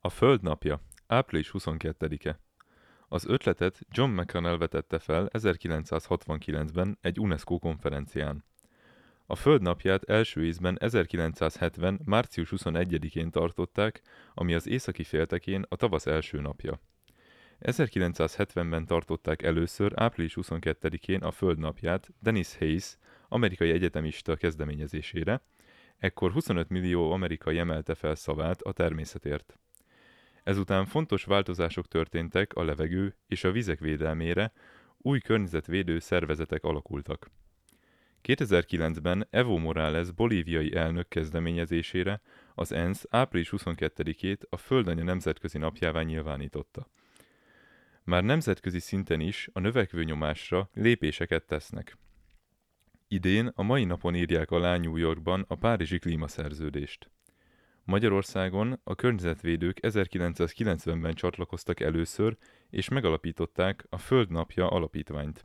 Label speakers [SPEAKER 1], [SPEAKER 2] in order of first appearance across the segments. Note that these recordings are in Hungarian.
[SPEAKER 1] A Föld napja, április 22-e. Az ötletet John McConnell vetette fel 1969-ben egy UNESCO konferencián. A Föld napját első ízben 1970. március 21-én tartották, ami az északi féltekén a tavasz első napja. 1970-ben tartották először április 22-én a Föld napját Dennis Hayes, amerikai egyetemista kezdeményezésére, ekkor 25 millió amerikai emelte fel szavát a természetért. Ezután fontos változások történtek a levegő és a vizek védelmére, új környezetvédő szervezetek alakultak. 2009-ben Evo Morales bolíviai elnök kezdeményezésére az ENSZ április 22-ét a Földanya nemzetközi napjává nyilvánította. Már nemzetközi szinten is a növekvő nyomásra lépéseket tesznek. Idén a mai napon írják alá New Yorkban a Párizsi klímaszerződést. Magyarországon a környezetvédők 1990-ben csatlakoztak először, és megalapították a Föld napja alapítványt.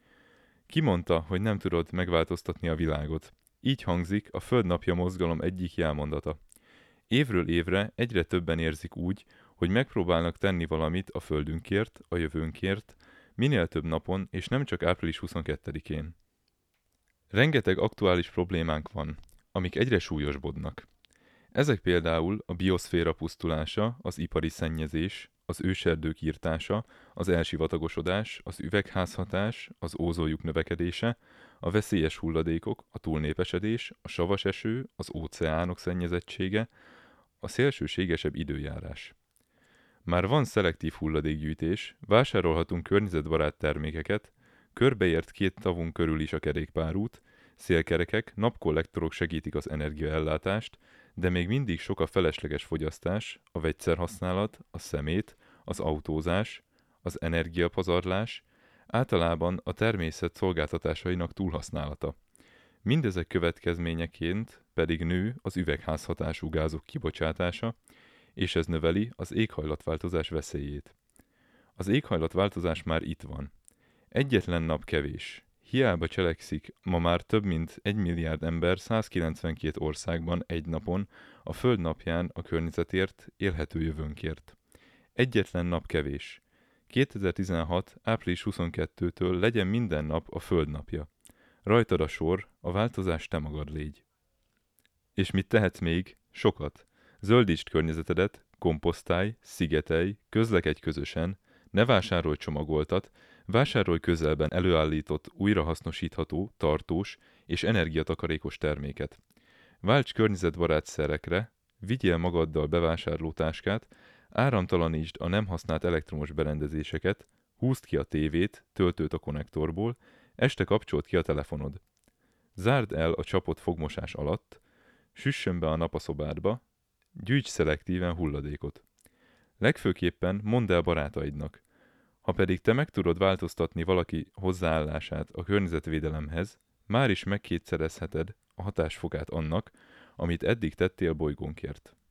[SPEAKER 1] Ki mondta, hogy nem tudod megváltoztatni a világot? Így hangzik a Föld napja mozgalom egyik jelmondata. Évről évre egyre többen érzik úgy, hogy megpróbálnak tenni valamit a Földünkért, a jövőnkért, minél több napon, és nem csak április 22-én. Rengeteg aktuális problémánk van, amik egyre súlyosbodnak. Ezek például a bioszféra pusztulása, az ipari szennyezés, az őserdők írtása, az elsivatagosodás, az üvegházhatás, az ózonlyuk növekedése, a veszélyes hulladékok, a túlnépesedés, a savas eső, az óceánok szennyezettsége, a szélsőségesebb időjárás. Már van szelektív hulladékgyűjtés, vásárolhatunk környezetbarát termékeket, körbeért 2 tavunk körül is a kerékpárút, szélkerekek, napkollektorok segítik az energiaellátást, de még mindig sok a felesleges fogyasztás, a vegyszerhasználat, a szemét, az autózás, az energiapazarlás, általában a természet szolgáltatásainak túlhasználata. Mindezek következményeként pedig nő az üvegházhatású gázok kibocsátása, és ez növeli az éghajlatváltozás veszélyét. Az éghajlatváltozás már itt van. Egyetlen nap kevés. Hiába cselekszik ma már több mint 1 milliárd ember 192 országban egy napon, a Föld napján a környezetért, élhető jövőnkért. Egyetlen nap kevés. 2016. április 22-től legyen minden nap a Föld napja. Rajtad a sor, a változás te magad légy. És mit tehetsz még? Sokat. Zöldítsd környezetedet, komposztálj, szigetelj, közlekedj közösen, ne vásárolj csomagoltat, vásárolj közelben előállított, újrahasznosítható, tartós és energiatakarékos terméket. Válts környezetbarát szerekre, vigyél magaddal bevásárlótáskát, áramtalanítsd a nem használt elektromos berendezéseket, húzd ki a tévét, töltőt a konnektorból, este kapcsold ki a telefonod. Zárd el a csapot fogmosás alatt, süssön be a nap a szobádba, gyűjts szelektíven hulladékot. Legfőképpen mondd el barátaidnak. Ha pedig te meg tudod változtatni valaki hozzáállását a környezetvédelemhez, már is megkétszerezheted a hatásfokát annak, amit eddig tettél bolygónkért.